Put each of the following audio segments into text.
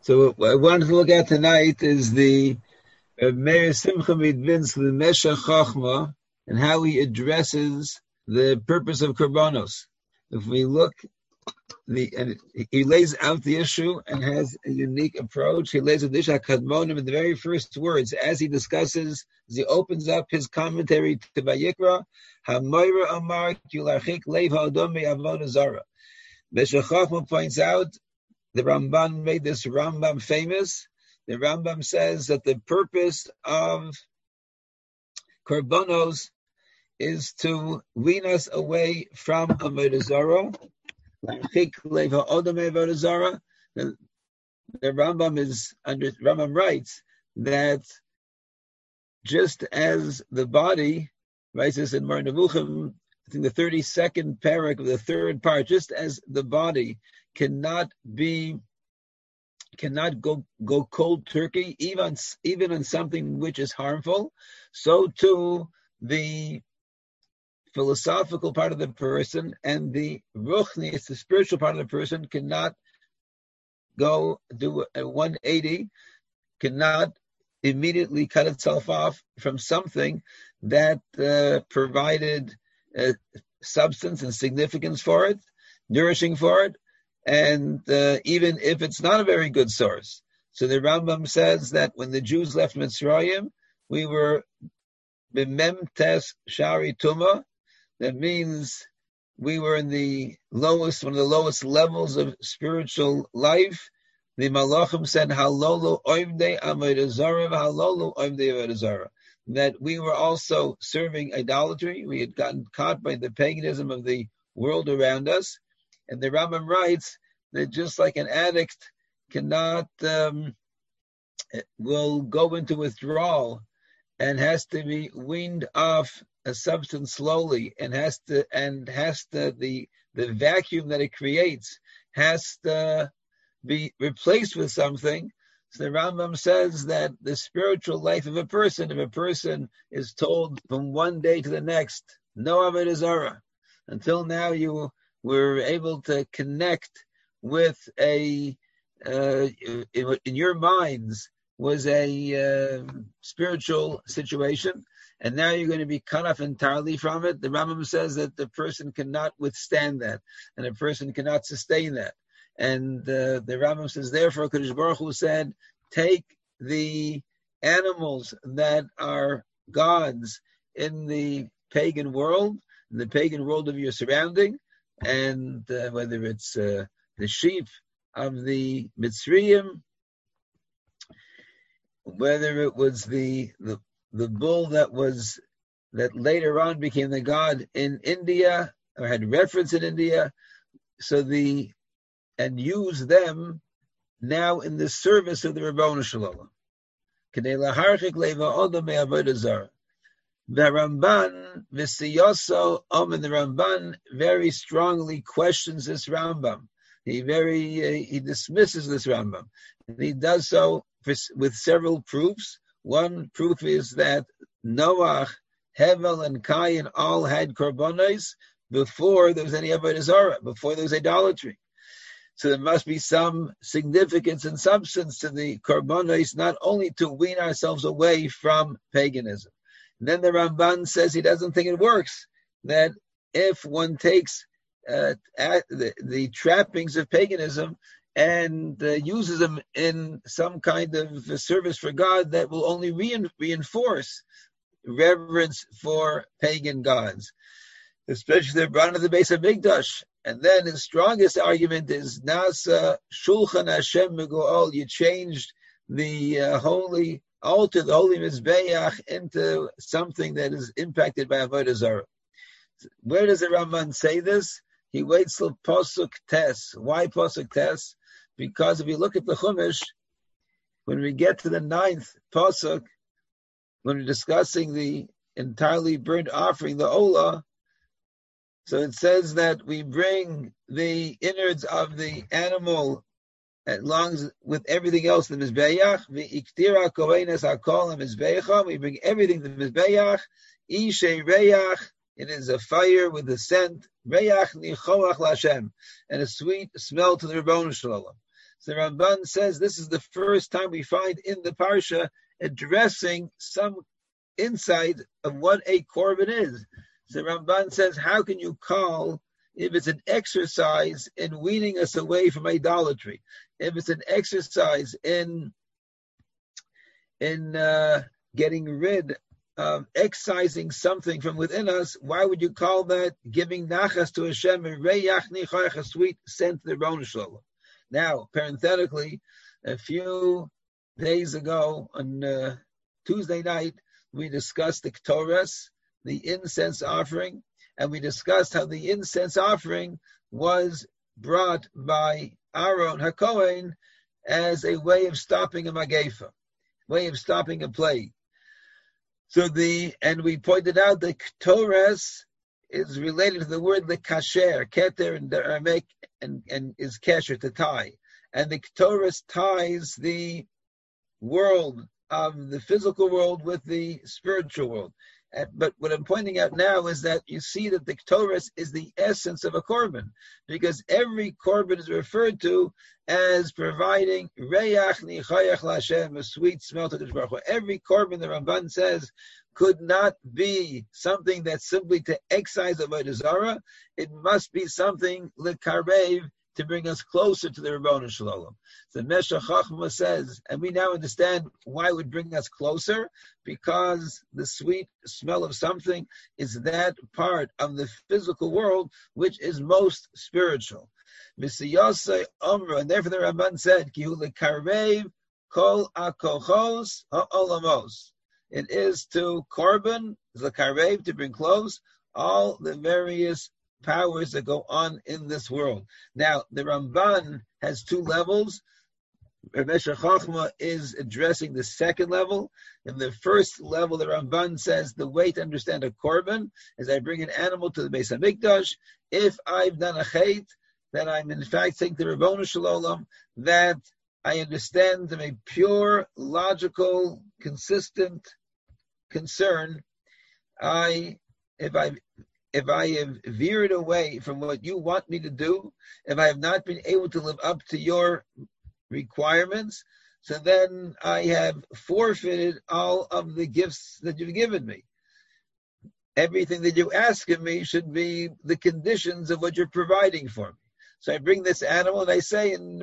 So what I wanted to look at tonight is the Meir Simcha Midvinsk, the Meshech Chochma, and how he addresses the purpose of Korbanos. If we look, and he lays out the issue and has a unique approach. He lays out the issue Kadmonim in the very first words as he discusses, as he opens up his commentary to Vayikra, HaMoira Amar Kularchik Leiv Ha'adam Me'avodah Zara. Meshech Chochma points out, the Ramban made this Rambam famous. The Rambam says that the purpose of Korbanos is to wean us away from Avodah Zarah. The Rambam writes that just as the body, writes this in Mar Nevuchim, I think the 32nd parak of the third part, just as the body cannot go cold turkey, even on something which is harmful, so too the philosophical part of the person and the ruchni, the spiritual part of the person, cannot go do a 180, cannot immediately cut itself off from something that provided substance and significance for it, nourishing for it, and even if it's not a very good source. So the Rambam says that when the Jews left Mitzrayim, we were b'memtes shari tuma. That means we were in one of the lowest levels of spiritual life. The Malachim said, "Halolu oimdei avodah zarah, halolu oimdei avodah zarah." That we were also serving idolatry. We had gotten caught by the paganism of the world around us. And the Rambam writes that just like an addict cannot, will go into withdrawal and has to be weaned off a substance slowly, and the vacuum that it creates has to be replaced with something. So the Rambam says that the spiritual life of a person, if a person is told from one day to the next, no Avodah Zarah, until now you were able to connect with in your minds was a spiritual situation, and now you're going to be cut off entirely from it. The Rambam says that the person cannot withstand that, and a person cannot sustain that. And the Rambam says, therefore, Kadosh Baruch Hu said, take the animals that are gods in the pagan world, in the pagan world of your surrounding, and whether it's the sheep of the Mitzrayim, whether it was the bull that later on became the god in India or had reference in India, and use them now in the service of the Ribono Shel Olam. Kedei laharchik leiva odom me'avodah zarah. The Ramban, V'siyoso Om, and the Ramban very strongly questions this Rambam. He dismisses this Rambam, and he does so with several proofs. One proof is that Noach, Hevel, and Cain all had korbanos before there was any avodah zarah, before there was idolatry. So there must be some significance and substance to the korbanos, not only to wean ourselves away from paganism. And then the Ramban says he doesn't think it works, that if one takes the trappings of paganism and uses them in some kind of service for God, that will only reinforce reverence for pagan gods, especially the Bran of the base of Mikdash. And then his strongest argument is Nasa Shulchan Hashem Mego'ol. You changed the holy altar, the holy Mizbeach, into something that is impacted by Avodah Zarah. Where does the Ramban say this? He waits till Pasuk Tes. Why Pasuk Tes? Because if you look at the Chumash, when we get to the 9th Pasuk, when we're discussing the entirely burnt offering, the Olah, so it says that we bring the innards of the animal along with everything else to the Mizbeach. V'iktira kohenes hakol HaMizbecha. We bring everything to the Mizbeach. Ishe Reach. It is a fire with a scent. Reach nichoach l'Hashem. And a sweet smell to the Ribono Shel Olam. So Ramban says this is the first time we find in the Parsha addressing some insight of what a korban is. So Ramban says, how can you call, if it's an exercise in weaning us away from idolatry, if it's an exercise in getting rid of excising something from within us, why would you call that giving nachas to Hashem and reyach nichayach, a sweet scent to the Rebbeinu Shalom? Now, parenthetically, a few days ago on Tuesday night, we discussed the Ktoras, the incense offering, and we discussed how the incense offering was brought by Aaron HaKohen as a way of stopping a magefa, way of stopping a plague. And we pointed out that Ktoras is related to the word lekasher, keter in the Aramaic, and is kasher, to tie. And the Ktoras ties the world of the physical world with the spiritual world. But what I'm pointing out now is that you see that the Ktoras is the essence of a korban, because every korban is referred to as providing reyach nichayach l'Hashem, a sweet smell to the Baruch Hu. Every korban, the Ramban says, could not be something that's simply to excise avodah zarah. It must be something lekarev, to bring us closer to the Rebbeinu Shalom. So Meshech Chochmah says, and we now understand why it would bring us closer, because the sweet smell of something is that part of the physical world which is most spiritual. Misiyosei Omra, and therefore the Ramban said, Kihu lekarev kol akochos ha'olamos. It is to korban, lekarev, to bring close all the various powers that go on in this world. Now, the Ramban has two levels. Meshech Chochmah is addressing the second level. In the first level, the Ramban says the way to understand a korban is I bring an animal to the Beis HaMikdash. If I've done a chait, then I'm in fact saying to Rebbeinu Shalom that I understand from a pure, logical, consistent concern. If I have veered away from what you want me to do, if I have not been able to live up to your requirements, so then I have forfeited all of the gifts that you've given me. Everything that you ask of me should be the conditions of what you're providing for me. So I bring this animal and I say in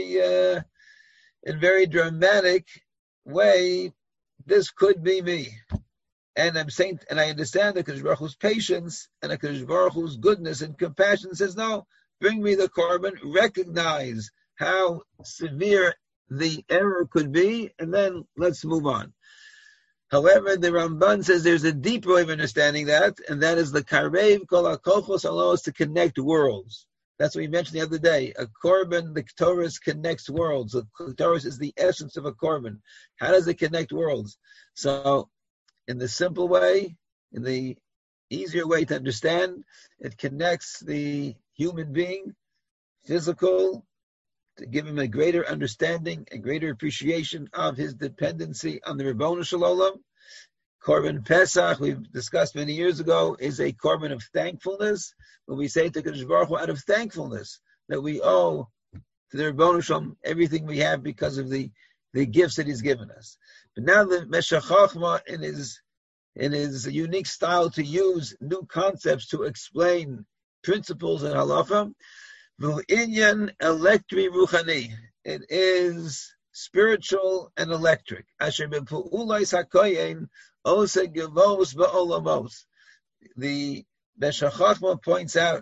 a very dramatic way, this could be me. And I'm saying, and I understand that HaKadosh Baruch Hu's patience and HaKadosh Baruch Hu's goodness and compassion says, no, bring me the korban, recognize how severe the error could be, and then let's move on. However, the Ramban says there's a deeper way of understanding that, and that is the karev kol hakochos allows to connect worlds. That's what we mentioned the other day. A korban, the Ktoras connects worlds. The Ktoras is the essence of a korban. How does it connect worlds? So, in the simple way, in the easier way to understand, it connects the human being, physical, to give him a greater understanding, a greater appreciation of his dependency on the Rebbeinu Shalom. Korban Pesach, we've discussed many years ago, is a korban of thankfulness. When we say to Kadosh Baruch Hu out of thankfulness that we owe to the Rebbeinu Shalom everything we have because of the gifts that He's given us. But now the Meshech Chochmah, in his unique style to use new concepts to explain principles in halacha, v'inyan elektri ruchani. It is spiritual and electric. Asher b'pu'ulais hakoyin ose gevos ba'olamos. The Meshech Chochmah points out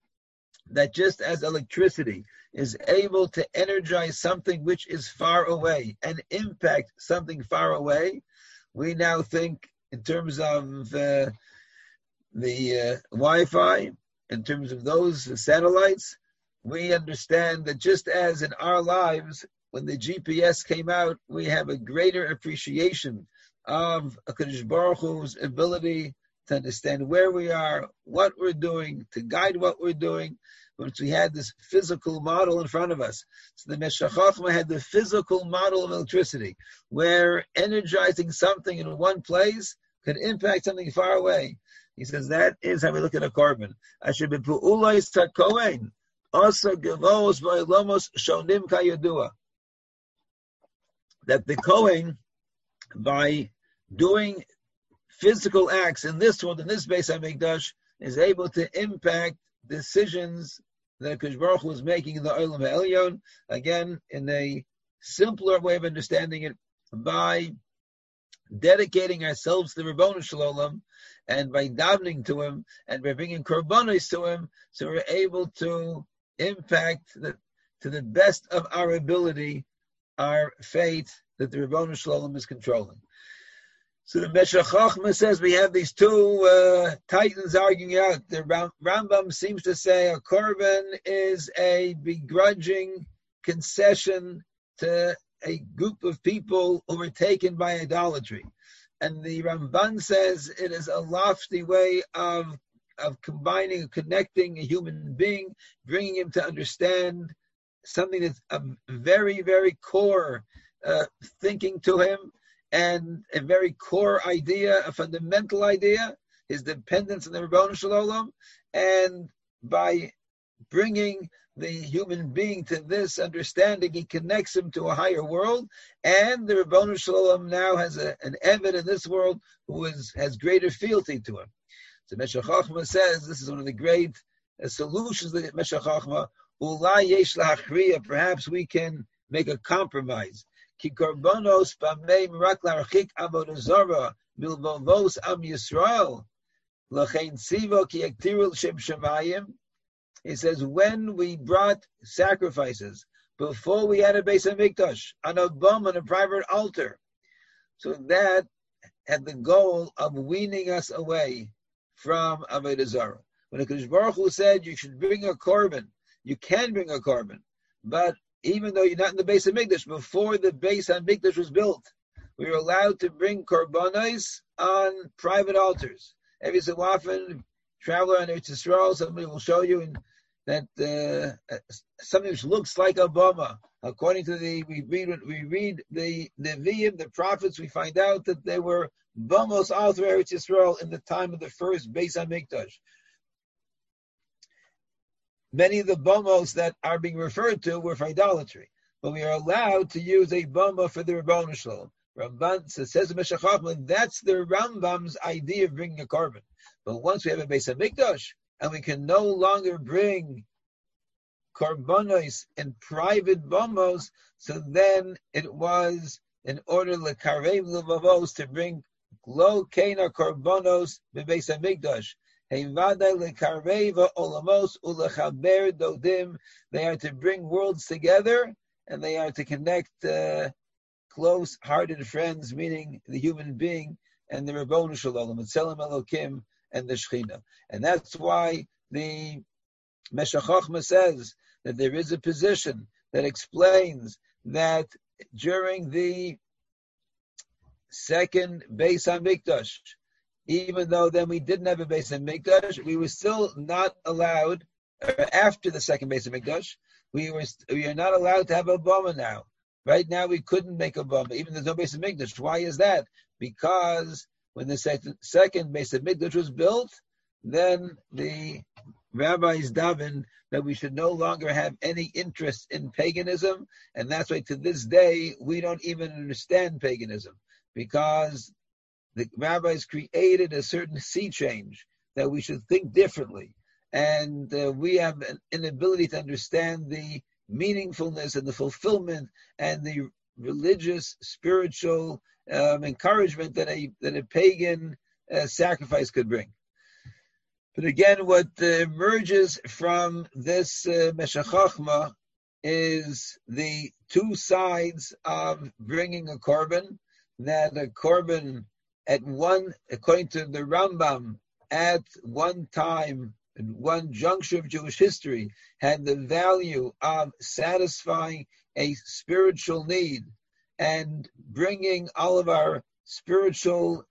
that just as electricity is able to energize something which is far away and impact something far away, we now think in terms of the Wi-Fi, in terms of those satellites, we understand that just as in our lives, when the GPS came out, we have a greater appreciation of HaKadosh Baruch Hu's ability to understand where we are, what we're doing, to guide what we're doing. Once we had this physical model in front of us. So the Meshech Chochmah had the physical model of electricity, where energizing something in one place could impact something far away. He says that is how we look at a korban. Also, Gevos V'Ilomos Shonim Kayodua. That the Kohen, by doing physical acts in this world, in this Beis HaMikdash, is able to impact decisions that Kadosh Baruch Hu is making in the Olam HaElyon, again, in a simpler way of understanding it, by dedicating ourselves to the Ribono Shel Olam, and by davening to Him, and by bringing korbanos to Him, so we're able to impact to the best of our ability, our fate that the Ribono Shel Olam is controlling. So the Meshech Chochmah says we have these two titans arguing out. The Rambam seems to say a korban is a begrudging concession to a group of people who were taken by idolatry. And the Ramban says it is a lofty way of combining, connecting a human being, bringing him to understand something that's a very, very core thinking to him, and a very core idea, a fundamental idea, his dependence on the Ribono Shel Olam, and by bringing the human being to this understanding, he connects him to a higher world, and the Ribono Shel Olam now has an Eved in this world who has greater fealty to him. So Meshech Chochmah says this is one of the great solutions that Meshech Chochmah, Ulai yesh lahachriya, perhaps we can make a compromise. Ki korbanos b'meim rak larchik avodah zara milvavos am Yisrael lachein tzivo ki yaktiru l'shem shamayim. He says, when we brought sacrifices before we had a Beis HaMikdash, on a bum, on a private altar, so that had the goal of weaning us away from avodah zara. When the Kadosh Baruch Hu said you should bring a korban, you can bring a korban, but even though you're not in the Beis HaMikdash, before the Beis HaMikdash was built, we were allowed to bring korbanos on private altars. Every so often, traveler on Eretz Yisrael, somebody will show you that something which looks like a bama. According to we read the Nevi'im, the prophets, we find out that they were bamos all through Eretz Yisrael in the time of the first Beis HaMikdash. Many of the bamos that are being referred to were for idolatry, but we are allowed to use a bama for the Ribono Shel Olam. Ramban says Meshech Chochmah, that's the Rambam's idea of bringing a korban. But once we have a Beis HaMikdash, and we can no longer bring korbanos in private bamos, so then it was in order lekarev levavos to bring lo kena korbanos bebeis hamikdash. Hevada lekareva olamos ulechaber dodim. They are to bring worlds together, and they are to connect close-hearted friends, meaning the human being and the Ribono Shel Olam, and Tzelem Elokim, and the Shechina. And that's why the Meshech Chochmah says that there is a position that explains that during the second Beis HaMikdash, even though then we didn't have a Beis HaMikdash, we were still not allowed, after the second Beis HaMikdash, we are not allowed to have a bama now. Right now we couldn't make a bama, even though there's no Beis HaMikdash. Why is that? Because when the second Beis HaMikdash was built, then the rabbis davened that we should no longer have any interest in paganism, and that's why to this day we don't even understand paganism, because the rabbis created a certain sea change that we should think differently, and we have an inability to understand the meaningfulness and the fulfillment and the religious, spiritual encouragement that a pagan sacrifice could bring. But again, what emerges from this Meshech Chochmah is the two sides of bringing a korban. That a korban according to the Rambam, at one time, in one juncture of Jewish history, had the value of satisfying a spiritual need and bringing all of our spiritual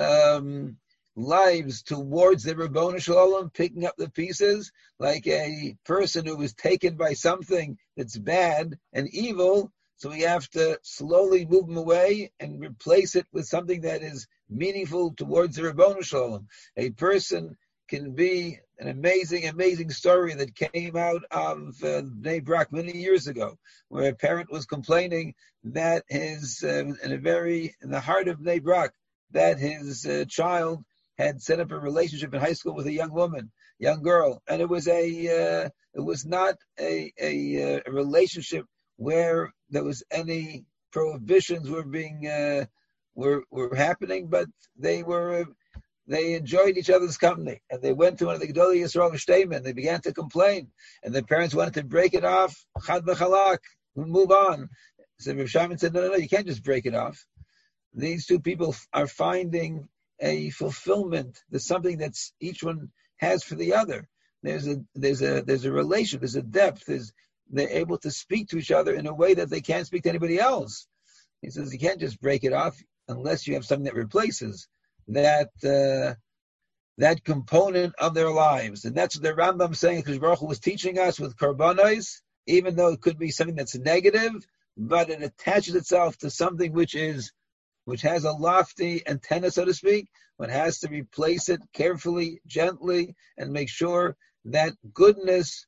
lives towards the Ribono Shel Olam, picking up the pieces, like a person who was taken by something that's bad and evil, so we have to slowly move them away and replace it with something that is meaningful towards the Ribono Shel Olam. A person can be an amazing story that came out of Bnei Brak many years ago, where a parent was complaining that his, in the heart of Bnei Brak, that his child had set up a relationship in high school with a young girl, and it was not a relationship where there was any prohibitions were happening, but they enjoyed each other's company, and they went to one of the Gedolei Yisrael Shteimen. They began to complain, and the parents wanted to break it off. Chad v'chalak, move on. So Rav Shimon said, no, you can't just break it off. These two people are finding a fulfillment. There's something that's each one has for the other. There's a relation. There's a depth. They're able to speak to each other in a way that they can't speak to anybody else. He says you can't just break it off unless you have something that replaces that component of their lives. And that's what the Rambam saying, because Baruch Hu was teaching us with korbanos, even though it could be something that's negative, but it attaches itself to something which has a lofty antenna, so to speak. One has to replace it carefully, gently, and make sure that goodness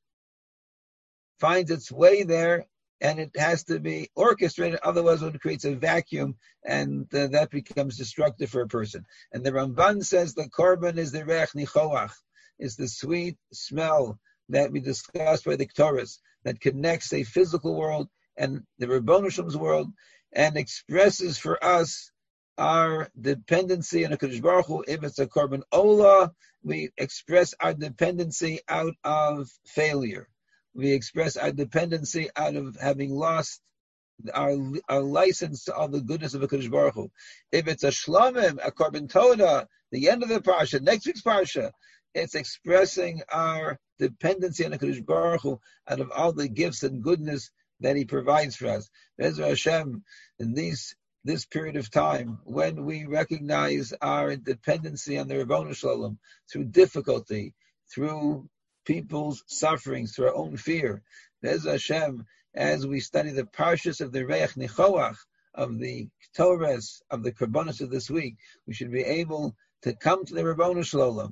finds its way there, and it has to be orchestrated, otherwise it creates a vacuum, and that becomes destructive for a person. And the Ramban says the korban is the reach nichoach, is the sweet smell that we discussed by the Ketores, that connects a physical world and the Ribbono Shel Olam's world, and expresses for us our dependency on HaKadosh Baruch Hu. If it's a korban olah, we express our dependency out of failure. We express our dependency out of having lost our license to all the goodness of HaKadosh Baruch Hu. If it's a shlomim, a korban toda, the end of the parsha, next week's parsha, it's expressing our dependency on HaKadosh Baruch Hu out of all the gifts and goodness that He provides for us. Be'ezras Hashem, in this period of time, when we recognize our dependency on the Ribbono Shel Olam through difficulty, through people's sufferings, through our own fear, Be'ezras Hashem, as we study the parshas of the Reich Nichoach, of the Torahs, of the Korbanos of this week, we should be able to come to the Ribbono Shel Olam,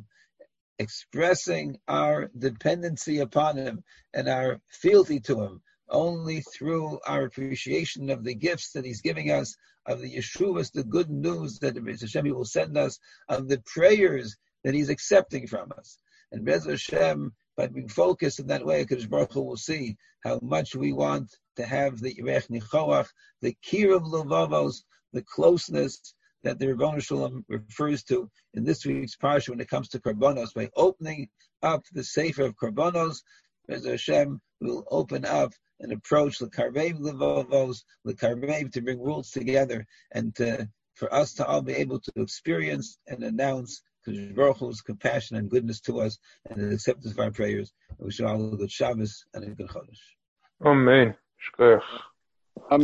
expressing our dependency upon Him and our fealty to Him only through our appreciation of the gifts that He's giving us, of the Yeshuvas, the good news that Hashem will send us, of the prayers that He's accepting from us. And Be'ezras Hashem, by being focused in that way, HaKadosh Baruch Hu will see how much we want to have the Reich Nichoach, the Kiruv Levavos, the closeness that the Ribbono Shel Olam refers to in this week's parsha when it comes to Korbanos. By opening up the Sefer of Korbanos, Be'ezras Hashem will open up and approach the Karvev Levavos, the Karvev, to bring worlds together, and for us to all be able to experience and announce HaKadosh Baruch Hu's compassion and goodness to us, and the acceptance of our prayers. We wish you all a good Shabbos and a good Chodesh. Amen. Shkoyach.